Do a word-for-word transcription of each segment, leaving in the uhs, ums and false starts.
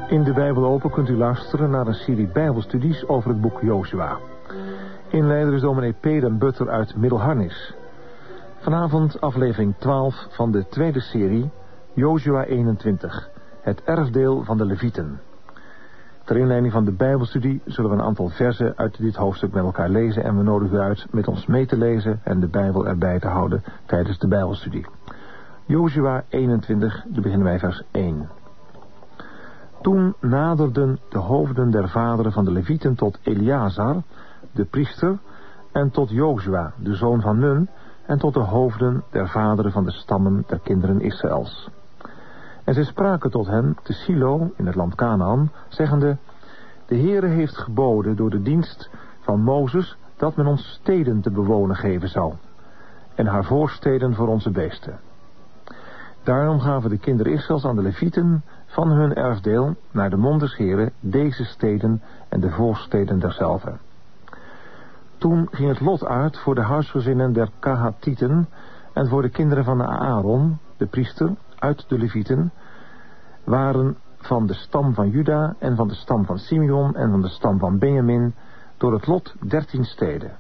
In de Bijbel Open kunt u luisteren naar een serie bijbelstudies over het boek Jozua. Inleider is dominee Peter Butter uit Middelharnis. Vanavond aflevering twaalf van de tweede serie, Jozua eenentwintig, het erfdeel van de Levieten. Ter inleiding van de Bijbelstudie zullen we een aantal versen uit dit hoofdstuk met elkaar lezen en we nodigen u uit met ons mee te lezen en de Bijbel erbij te houden tijdens de Bijbelstudie. Jozua eenentwintig, daar beginnen wij vers één. Toen naderden de hoofden der vaderen van de Levieten tot Eleazar, de priester, en tot Jozua, de zoon van Nun, en tot de hoofden der vaderen van de stammen der kinderen Israëls. En zij spraken tot hen te Silo, in het land Kanaan, zeggende: De Heere heeft geboden door de dienst van Mozes dat men ons steden te bewonen geven zou, en haar voorsteden voor onze beesten. Daarom gaven de kinderen Israëls aan de Levieten van hun erfdeel naar de mond des Heeren deze steden en de voorsteden derzelve. Toen ging het lot uit voor de huisgezinnen der Kahatieten en voor de kinderen van Aaron, de priester, uit de Levieten, waren van de stam van Juda en van de stam van Simeon en van de stam van Benjamin door het lot dertien steden.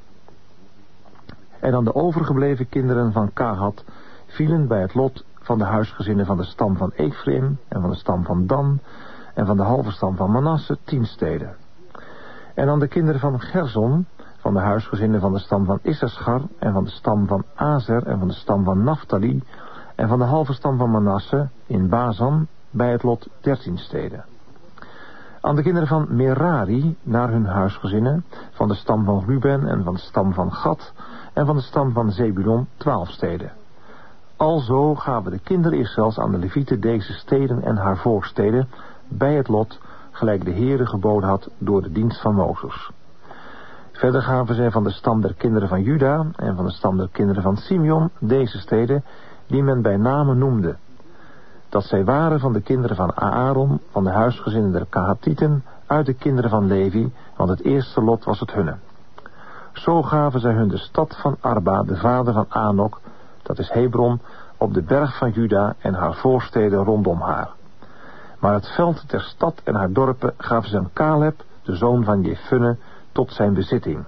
En dan de overgebleven kinderen van Kahat vielen bij het lot van de huisgezinnen van de stam van Ephraim en van de stam van Dan en van de halve stam van Manasse tien steden. En dan de kinderen van Gerson, van de huisgezinnen van de stam van Issachar en van de stam van Azer en van de stam van Naphtali en van de halve stam van Manasse in Bazan bij het lot dertien steden. Aan de kinderen van Merari naar hun huisgezinnen, van de stam van Ruben en van de stam van Gad en van de stam van Zebulon twaalf steden. Alzo gaven de kinderen Israëls aan de Levieten deze steden en haar voorsteden bij het lot, gelijk de Heere geboden had door de dienst van Mozes. Verder gaven zij van de stam der kinderen van Juda en van de stam der kinderen van Simeon deze steden, die men bij name noemde, dat zij waren van de kinderen van Aaron, van de huisgezinnen der Kahatieten, uit de kinderen van Levi, want het eerste lot was het hunne. Zo gaven zij hun de stad van Arba, de vader van Anok, dat is Hebron, op de berg van Juda en haar voorsteden rondom haar. Maar het veld der stad en haar dorpen gaven ze aan Caleb, de zoon van Jefunne, tot zijn bezitting.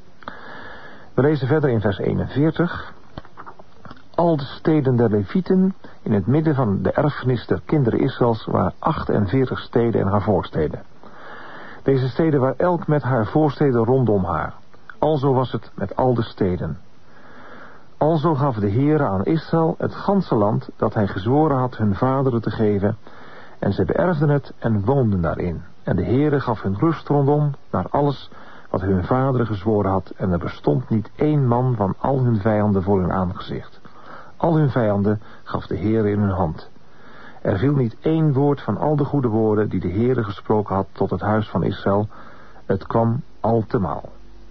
We lezen verder in vers eenenveertig. Al de steden der Levieten in het midden van de erfenis der kinderen Israëls waren achtenveertig steden en haar voorsteden. Deze steden waren elk met haar voorsteden rondom haar. Alzo was het met al de steden. Alzo gaf de Heere aan Israël het ganse land dat hij gezworen had hun vaderen te geven, en zij beërfden het en woonden daarin. En de Heere gaf hun rust rondom naar alles wat hun vaderen gezworen had, en er bestond niet één man van al hun vijanden voor hun aangezicht. Al hun vijanden gaf de Heere in hun hand. Er viel niet één woord van al de goede woorden die de Heere gesproken had tot het huis van Israël. Het kwam altemaal.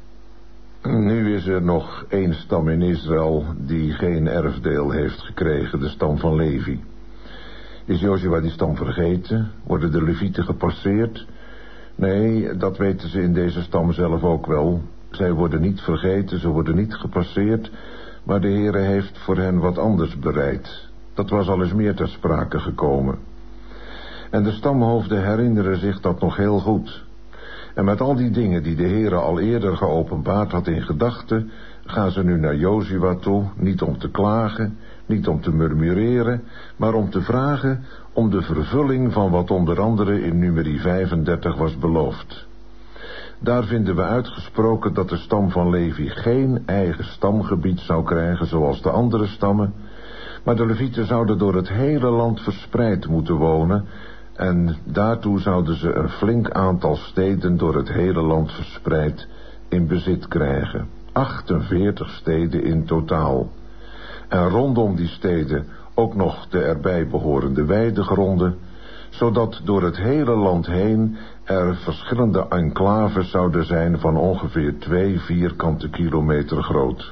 Nu is er nog één stam in Israël die geen erfdeel heeft gekregen, de stam van Levi. Is Jozua die stam vergeten? Worden de Levieten gepasseerd? Nee, dat weten ze in deze stam zelf ook wel. Zij worden niet vergeten, ze worden niet gepasseerd, maar de Heere heeft voor hen wat anders bereid. Dat was al eens meer ter sprake gekomen. En de stamhoofden herinneren zich dat nog heel goed. En met al die dingen die de Heere al eerder geopenbaard had in gedachten, gaan ze nu naar Jozua toe, niet om te klagen, niet om te murmureren, maar om te vragen om de vervulling van wat onder andere in numeri vijfendertig was beloofd. Daar vinden we uitgesproken dat de stam van Levi geen eigen stamgebied zou krijgen zoals de andere stammen, maar de Levieten zouden door het hele land verspreid moeten wonen, en daartoe zouden ze een flink aantal steden door het hele land verspreid in bezit krijgen. achtenveertig steden in totaal. En rondom die steden ook nog de erbij behorende weidegronden, zodat door het hele land heen er verschillende enclaves zouden zijn van ongeveer twee vierkante kilometer groot.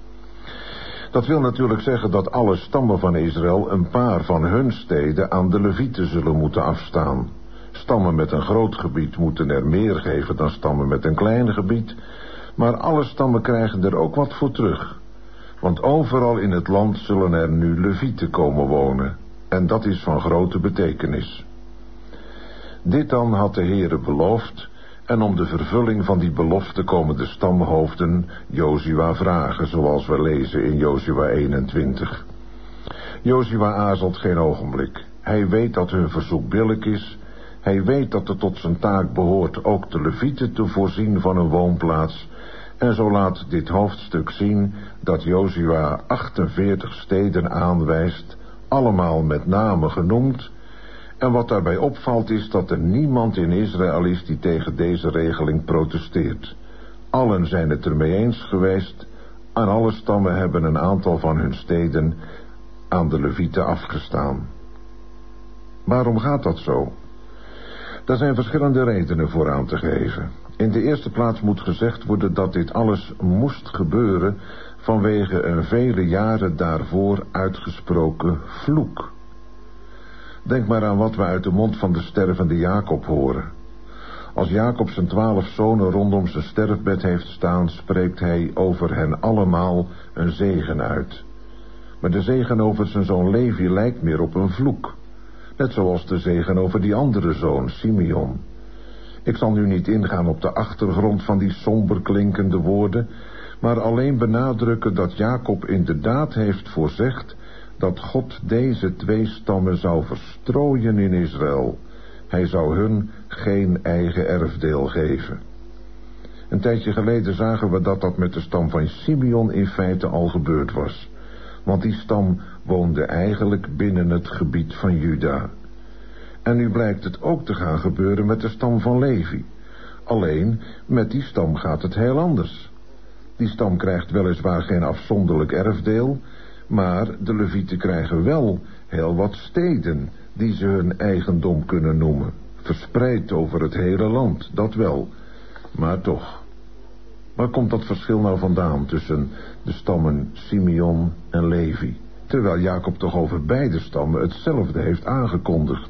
Dat wil natuurlijk zeggen dat alle stammen van Israël een paar van hun steden aan de Levieten zullen moeten afstaan. Stammen met een groot gebied moeten er meer geven dan stammen met een klein gebied, maar alle stammen krijgen er ook wat voor terug. Want overal in het land zullen er nu Levieten komen wonen, en dat is van grote betekenis. Dit dan had de Heere beloofd, en om de vervulling van die belofte komen de stamhoofden Jozua vragen, zoals we lezen in Jozua eenentwintig. Jozua aarzelt geen ogenblik. Hij weet dat hun verzoek billijk is. Hij weet dat het tot zijn taak behoort ook de Levieten te voorzien van een woonplaats. En zo laat dit hoofdstuk zien dat Jozua achtenveertig steden aanwijst, allemaal met name genoemd. En wat daarbij opvalt is dat er niemand in Israël is die tegen deze regeling protesteert. Allen zijn het ermee eens geweest en alle stammen hebben een aantal van hun steden aan de Levieten afgestaan. Waarom gaat dat zo? Daar zijn verschillende redenen voor aan te geven. In de eerste plaats moet gezegd worden dat dit alles moest gebeuren vanwege een vele jaren daarvoor uitgesproken vloek. Denk maar aan wat we uit de mond van de stervende Jacob horen. Als Jacob zijn twaalf zonen rondom zijn sterfbed heeft staan, spreekt hij over hen allemaal een zegen uit. Maar de zegen over zijn zoon Levi lijkt meer op een vloek. Net zoals de zegen over die andere zoon, Simeon. Ik zal nu niet ingaan op de achtergrond van die somber klinkende woorden, maar alleen benadrukken dat Jacob inderdaad heeft voorzegd dat God deze twee stammen zou verstrooien in Israël. Hij zou hun geen eigen erfdeel geven. Een tijdje geleden zagen we dat dat met de stam van Simeon in feite al gebeurd was. Want die stam woonde eigenlijk binnen het gebied van Juda. En nu blijkt het ook te gaan gebeuren met de stam van Levi. Alleen, met die stam gaat het heel anders. Die stam krijgt weliswaar geen afzonderlijk erfdeel, maar de Levieten krijgen wel heel wat steden die ze hun eigendom kunnen noemen. Verspreid over het hele land, dat wel. Maar toch. Waar komt dat verschil nou vandaan tussen de stammen Simeon en Levi? Terwijl Jacob toch over beide stammen hetzelfde heeft aangekondigd.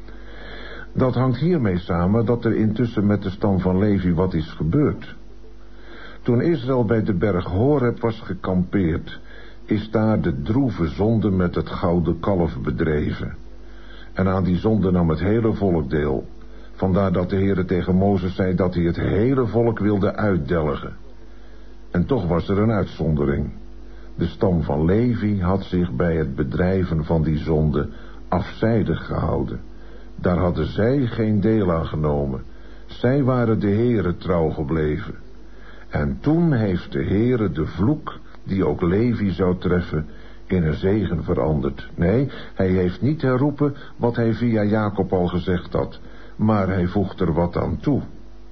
Dat hangt hiermee samen dat er intussen met de stam van Levi wat is gebeurd. Toen Israël bij de berg Horeb was gekampeerd, is daar de droeve zonde met het gouden kalf bedreven. En aan die zonde nam het hele volk deel. Vandaar dat de Heere tegen Mozes zei dat hij het hele volk wilde uitdelgen. En toch was er een uitzondering. De stam van Levi had zich bij het bedrijven van die zonde afzijdig gehouden. Daar hadden zij geen deel aan genomen. Zij waren de Heere trouw gebleven. En toen heeft de Heere de vloek, die ook Levi zou treffen, in een zegen veranderd. Nee, hij heeft niet herroepen wat hij via Jacob al gezegd had, maar hij voegt er wat aan toe.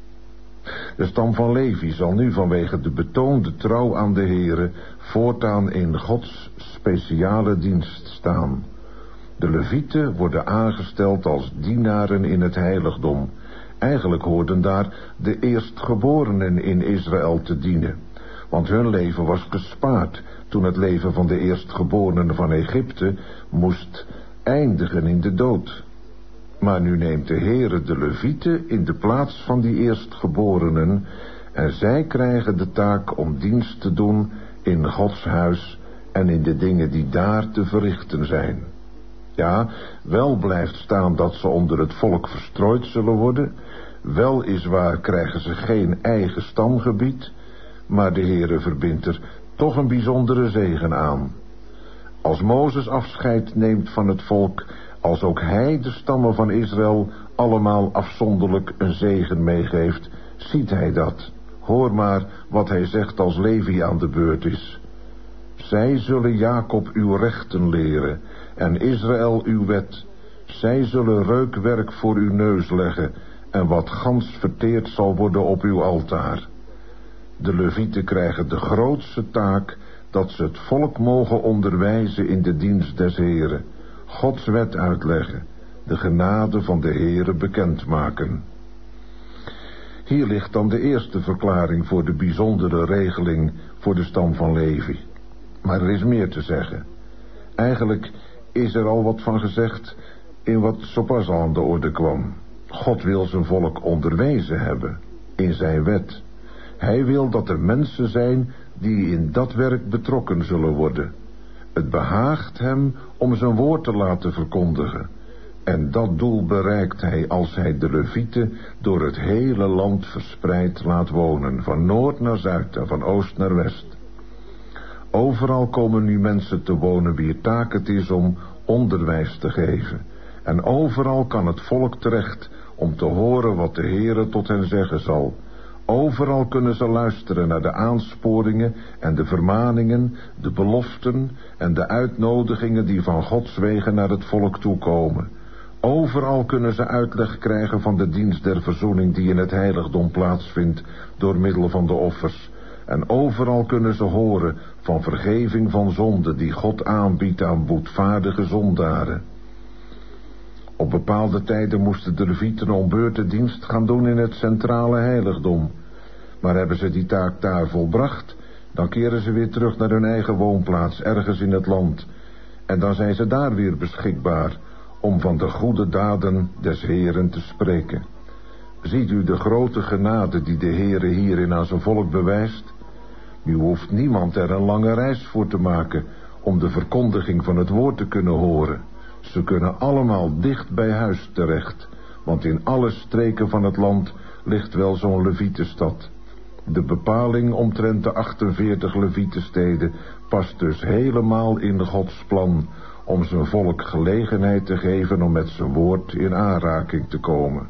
De stam van Levi zal nu vanwege de betoonde trouw aan de Heere voortaan in Gods speciale dienst staan. De Levieten worden aangesteld als dienaren in het heiligdom. Eigenlijk hoorden daar de eerstgeborenen in Israël te dienen, want hun leven was gespaard toen het leven van de eerstgeborenen van Egypte moest eindigen in de dood. Maar nu neemt de Heere de Levieten in de plaats van die eerstgeborenen en zij krijgen de taak om dienst te doen in Gods huis en in de dingen die daar te verrichten zijn. Ja, wel blijft staan dat ze onder het volk verstrooid zullen worden, wel is waar krijgen ze geen eigen stamgebied, maar de Heere verbindt er toch een bijzondere zegen aan. Als Mozes afscheid neemt van het volk, als ook hij de stammen van Israël allemaal afzonderlijk een zegen meegeeft, ziet hij dat. Hoor maar wat hij zegt als Levi aan de beurt is. Zij zullen Jacob uw rechten leren en Israël uw wet. Zij zullen reukwerk voor uw neus leggen en wat gans verteerd zal worden op uw altaar. De Levieten krijgen de grootste taak dat ze het volk mogen onderwijzen in de dienst des Heren, Gods wet uitleggen, de genade van de Heere bekendmaken. Hier ligt dan de eerste verklaring voor de bijzondere regeling voor de stam van Levi. Maar er is meer te zeggen. Eigenlijk is er al wat van gezegd in wat zo pas al aan de orde kwam. God wil zijn volk onderwezen hebben in zijn wet. Hij wil dat er mensen zijn die in dat werk betrokken zullen worden. Het behaagt hem om zijn woord te laten verkondigen. En dat doel bereikt hij als hij de Levieten door het hele land verspreid laat wonen, van noord naar zuid en van oost naar west. Overal komen nu mensen te wonen wier taak het is om onderwijs te geven. En overal kan het volk terecht om te horen wat de Heere tot hen zeggen zal. Overal kunnen ze luisteren naar de aansporingen en de vermaningen, de beloften en de uitnodigingen die van Gods wegen naar het volk toekomen. Overal kunnen ze uitleg krijgen van de dienst der verzoening die in het heiligdom plaatsvindt door middel van de offers. En overal kunnen ze horen van vergeving van zonde die God aanbiedt aan boetvaardige zondaren. Op bepaalde tijden moesten de Levieten om beurten dienst gaan doen in het centrale heiligdom. Maar hebben ze die taak daar volbracht, dan keren ze weer terug naar hun eigen woonplaats ergens in het land. En dan zijn ze daar weer beschikbaar om van de goede daden des Heeren te spreken. Ziet u de grote genade die de Heere hierin aan zijn volk bewijst? Nu hoeft niemand er een lange reis voor te maken om de verkondiging van het woord te kunnen horen. Ze kunnen allemaal dicht bij huis terecht, want in alle streken van het land ligt wel zo'n Levietenstad. De bepaling omtrent de achtenveertig Levietensteden past dus helemaal in Gods plan om zijn volk gelegenheid te geven om met zijn woord in aanraking te komen.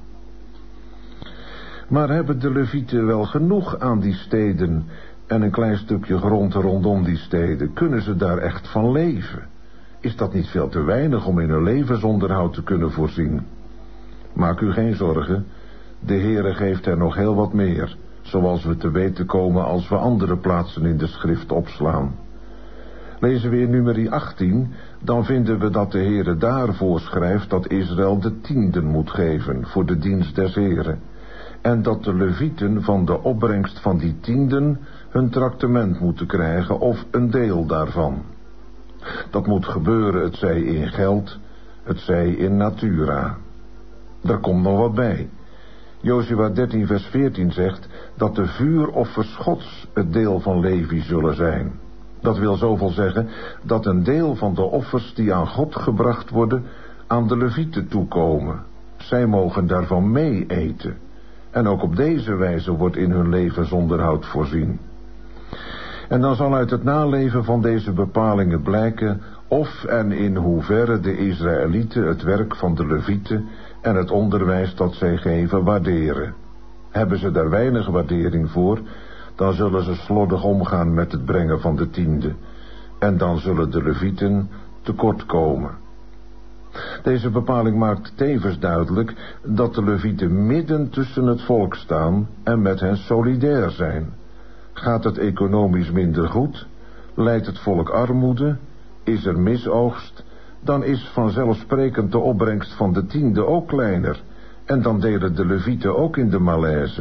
Maar hebben de Levieten wel genoeg aan die steden en een klein stukje grond rondom die steden? Kunnen ze daar echt van leven? Is dat niet veel te weinig om in hun levensonderhoud te kunnen voorzien? Maak u geen zorgen, de Heere geeft er nog heel wat meer, zoals we te weten komen als we andere plaatsen in de schrift opslaan. Lezen we in nummer achttien, dan vinden we dat de Heere daar voorschrijft dat Israël de tienden moet geven voor de dienst des Heeren. En dat de Levieten van de opbrengst van die tienden hun traktement moeten krijgen of een deel daarvan. Dat moet gebeuren, het zij in geld, het zij in natura. Daar komt nog wat bij. Jozua dertien vers veertien zegt dat de vuuroffers Gods het deel van Levi zullen zijn. Dat wil zoveel zeggen dat een deel van de offers die aan God gebracht worden aan de Levieten toekomen. Zij mogen daarvan mee eten. En ook op deze wijze wordt in hun levensonderhoud voorzien. En dan zal uit het naleven van deze bepalingen blijken of en in hoeverre de Israëlieten het werk van de Levieten en het onderwijs dat zij geven waarderen. Hebben ze daar weinig waardering voor, dan zullen ze slordig omgaan met het brengen van de tiende. En dan zullen de Levieten tekort komen. Deze bepaling maakt tevens duidelijk dat de Levieten midden tussen het volk staan en met hen solidair zijn. Gaat het economisch minder goed? Lijdt het volk armoede? Is er misoogst? Dan is vanzelfsprekend de opbrengst van de tiende ook kleiner. En dan delen de Levieten ook in de malaise.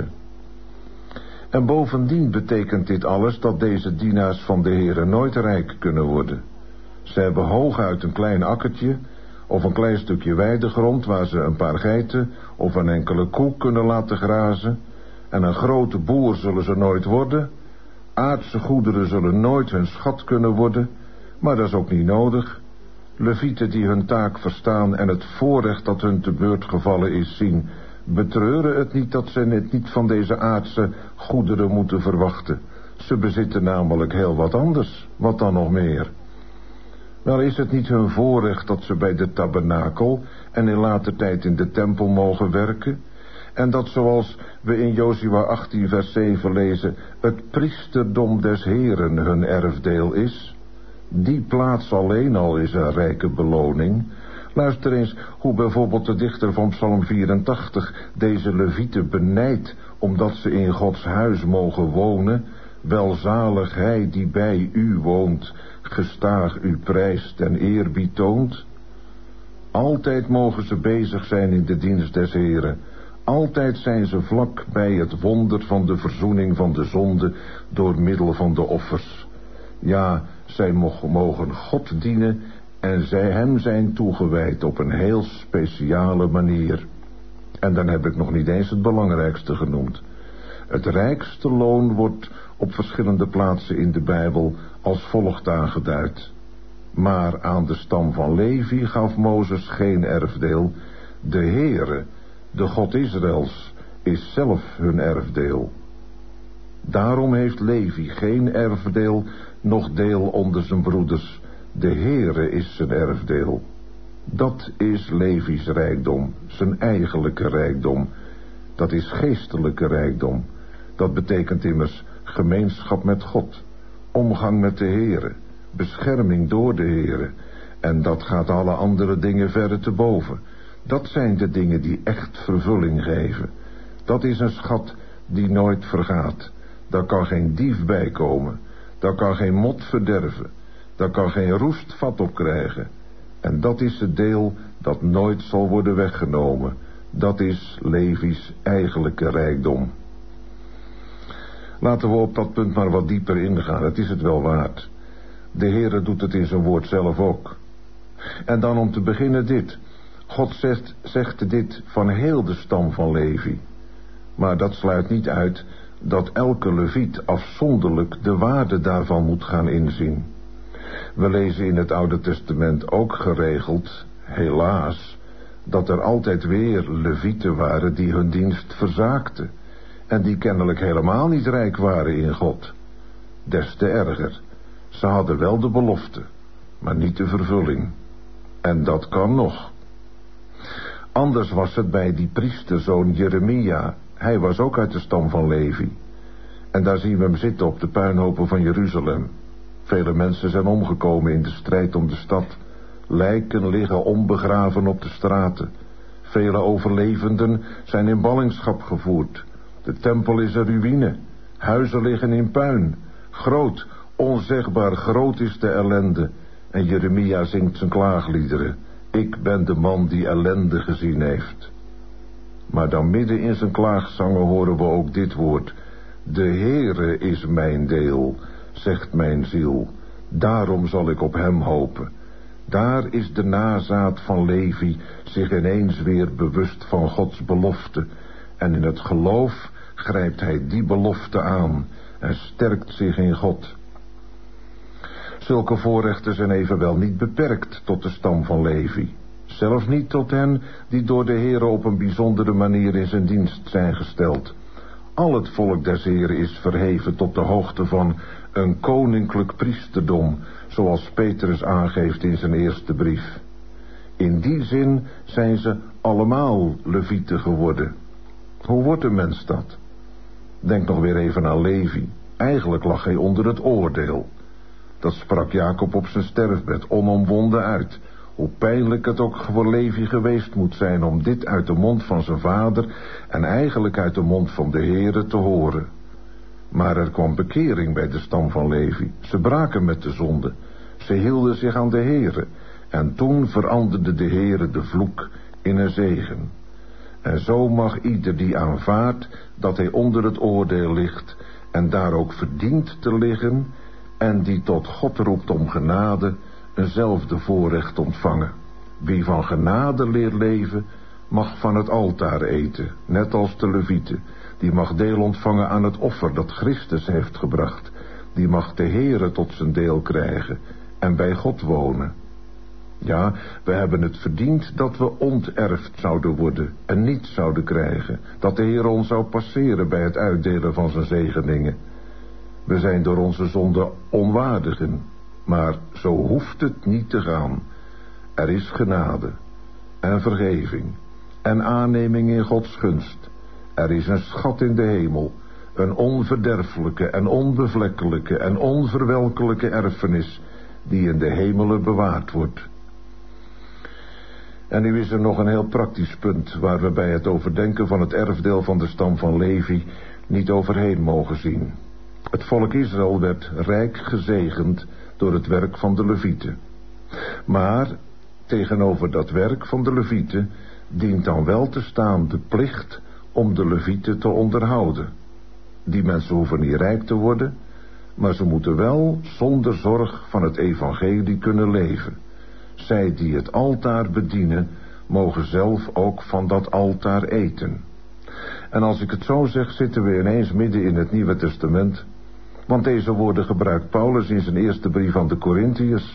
En bovendien betekent dit alles dat deze dienaars van de Heere nooit rijk kunnen worden. Ze hebben hooguit een klein akkertje of een klein stukje weidegrond waar ze een paar geiten of een enkele koe kunnen laten grazen. En een grote boer zullen ze nooit worden. Aardse goederen zullen nooit hun schat kunnen worden, maar dat is ook niet nodig. Levieten die hun taak verstaan en het voorrecht dat hun te beurt gevallen is zien, betreuren het niet dat ze het niet van deze aardse goederen moeten verwachten. Ze bezitten namelijk heel wat anders, wat dan nog meer. Wel is het niet hun voorrecht dat ze bij de tabernakel en in later tijd in de tempel mogen werken, en dat zoals we in Jozua achttien vers zeven lezen, het priesterdom des Heeren hun erfdeel is. Die plaats alleen al is een rijke beloning. Luister eens hoe bijvoorbeeld de dichter van Psalm vierentachtig deze Levieten benijdt, omdat ze in Gods huis mogen wonen. Welzalig hij die bij u woont, gestaag u prijst en eerbied toont. Altijd mogen ze bezig zijn in de dienst des Heeren. Altijd zijn ze vlak bij het wonder van de verzoening van de zonde door middel van de offers. Ja, zij mogen God dienen en zij hem zijn toegewijd op een heel speciale manier. En dan heb ik nog niet eens het belangrijkste genoemd. Het rijkste loon wordt op verschillende plaatsen in de Bijbel als volgt aangeduid. Maar aan de stam van Levi gaf Mozes geen erfdeel. De Heere, de God Israëls, is zelf hun erfdeel. Daarom heeft Levi geen erfdeel, noch deel onder zijn broeders. De Heere is zijn erfdeel. Dat is Levi's rijkdom, zijn eigenlijke rijkdom. Dat is geestelijke rijkdom. Dat betekent immers gemeenschap met God, omgang met de Heere, bescherming door de Heere. En dat gaat alle andere dingen verre te boven. Dat zijn de dingen die echt vervulling geven. Dat is een schat die nooit vergaat. Daar kan geen dief bij komen. Daar kan geen mot verderven. Daar kan geen roest vat op krijgen. En dat is het deel dat nooit zal worden weggenomen. Dat is Levi's eigenlijke rijkdom. Laten we op dat punt maar wat dieper ingaan. Het is het wel waard. De Heere doet het in zijn woord zelf ook. En dan om te beginnen dit. God zegt, zegt dit van heel de stam van Levi. Maar dat sluit niet uit dat elke leviet afzonderlijk de waarde daarvan moet gaan inzien. We lezen in het Oude Testament ook geregeld, helaas, dat er altijd weer levieten waren die hun dienst verzaakten en die kennelijk helemaal niet rijk waren in God. Des te erger, ze hadden wel de belofte, maar niet de vervulling. En dat kan nog. Anders was het bij die priesterzoon Jeremia. Hij was ook uit de stam van Levi. En daar zien we hem zitten op de puinhopen van Jeruzalem. Vele mensen zijn omgekomen in de strijd om de stad. Lijken liggen onbegraven op de straten. Vele overlevenden zijn in ballingschap gevoerd. De tempel is een ruïne. Huizen liggen in puin. Groot, onzegbaar groot is de ellende. En Jeremia zingt zijn klaagliederen. Ik ben de man die ellende gezien heeft. Maar dan midden in zijn klaagzangen horen we ook dit woord. De Heere is mijn deel, zegt mijn ziel. Daarom zal ik op hem hopen. Daar is de nazaat van Levi zich ineens weer bewust van Gods belofte. En in het geloof grijpt hij die belofte aan en sterkt zich in God. Zulke voorrechten zijn evenwel niet beperkt tot de stam van Levi. Zelfs niet tot hen die door de Heere op een bijzondere manier in zijn dienst zijn gesteld. Al het volk des Heeren is verheven tot de hoogte van een koninklijk priesterdom, zoals Petrus aangeeft in zijn eerste brief. In die zin zijn ze allemaal levieten geworden. Hoe wordt een mens dat? Denk nog weer even aan Levi. Eigenlijk lag hij onder het oordeel. Dat sprak Jacob op zijn sterfbed onomwonden uit. Hoe pijnlijk het ook voor Levi geweest moet zijn om dit uit de mond van zijn vader en eigenlijk uit de mond van de Heere te horen. Maar er kwam bekering bij de stam van Levi. Ze braken met de zonde. Ze hielden zich aan de Heere. En toen veranderde de Heere de vloek in een zegen. En zo mag ieder die aanvaardt dat hij onder het oordeel ligt en daar ook verdient te liggen en die tot God roept om genade, eenzelfde voorrecht ontvangen. Wie van genade leert leven, mag van het altaar eten, net als de levieten. Die mag deel ontvangen aan het offer dat Christus heeft gebracht. Die mag de Heere tot zijn deel krijgen en bij God wonen. Ja, we hebben het verdiend dat we onterfd zouden worden en niet zouden krijgen. Dat de Heere ons zou passeren bij het uitdelen van zijn zegeningen. We zijn door onze zonde onwaardigen, maar zo hoeft het niet te gaan. Er is genade en vergeving en aanneming in Gods gunst. Er is een schat in de hemel, een onverderfelijke en onbevlekkelijke en onverwelkelijke erfenis die in de hemelen bewaard wordt. En nu is er nog een heel praktisch punt waar we bij het overdenken van het erfdeel van de stam van Levi niet overheen mogen zien. Het volk Israël werd rijk gezegend door het werk van de levieten. Maar tegenover dat werk van de levieten dient dan wel te staan de plicht om de levieten te onderhouden. Die mensen hoeven niet rijk te worden, maar ze moeten wel zonder zorg van het evangelie kunnen leven. Zij die het altaar bedienen, mogen zelf ook van dat altaar eten. En als ik het zo zeg, zitten we ineens midden in het Nieuwe Testament. Want deze woorden gebruikt Paulus in zijn eerste brief aan de Korintiërs.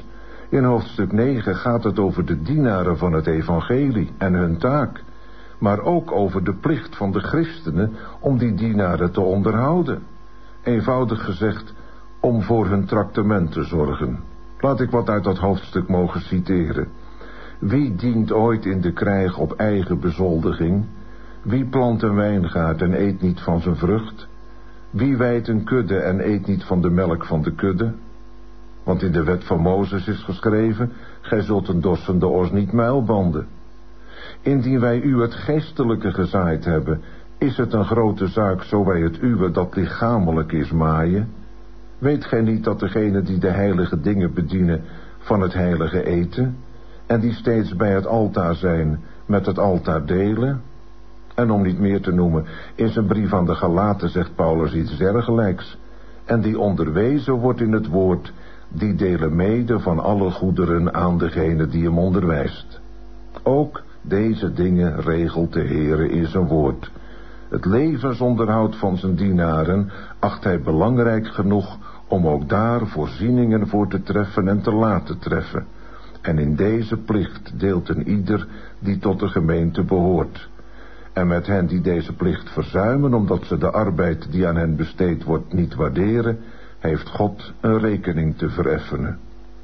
In hoofdstuk negen gaat het over de dienaren van het evangelie en hun taak, maar ook over de plicht van de christenen om die dienaren te onderhouden. Eenvoudig gezegd, om voor hun traktement te zorgen. Laat ik wat uit dat hoofdstuk mogen citeren. Wie dient ooit in de krijg op eigen bezoldiging? Wie plant een wijngaard en eet niet van zijn vrucht? Wie wijdt een kudde en eet niet van de melk van de kudde? Want in de wet van Mozes is geschreven, gij zult een dorsende os niet muilbanden. Indien wij u het geestelijke gezaaid hebben, is het een grote zaak zo wij het uwe dat lichamelijk is maaien? Weet gij niet dat degenen die de heilige dingen bedienen van het heilige eten, en die steeds bij het altaar zijn, met het altaar delen? En om niet meer te noemen, in zijn brief aan de Galaten zegt Paulus iets dergelijks. En die onderwezen wordt in het woord, die delen mede van alle goederen aan degene die hem onderwijst. Ook deze dingen regelt de Heere in zijn woord. Het levensonderhoud van zijn dienaren acht hij belangrijk genoeg om ook daar voorzieningen voor te treffen en te laten treffen. En in deze plicht deelt een ieder die tot de gemeente behoort. En met hen die deze plicht verzuimen omdat ze de arbeid die aan hen besteed wordt niet waarderen, heeft God een rekening te vereffenen.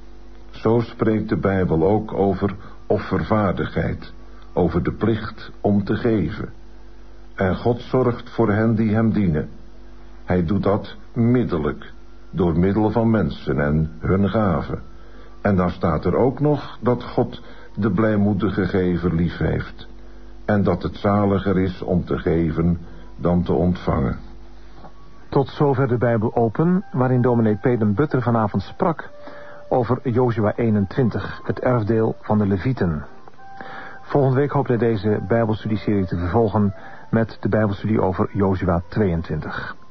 Zo spreekt de Bijbel ook over offervaardigheid, over de plicht om te geven. En God zorgt voor hen die hem dienen. Hij doet dat middelijk, door middel van mensen en hun gaven. En dan staat er ook nog dat God de blijmoedige gever lief heeft. En dat het zaliger is om te geven dan te ontvangen. Tot zover de Bijbel open, waarin dominee Peden Butter vanavond sprak over Jozua eenentwintig, het erfdeel van de Levieten. Volgende week hoopt hij deze Bijbelstudieserie te vervolgen met de Bijbelstudie over Jozua tweeëntwintig.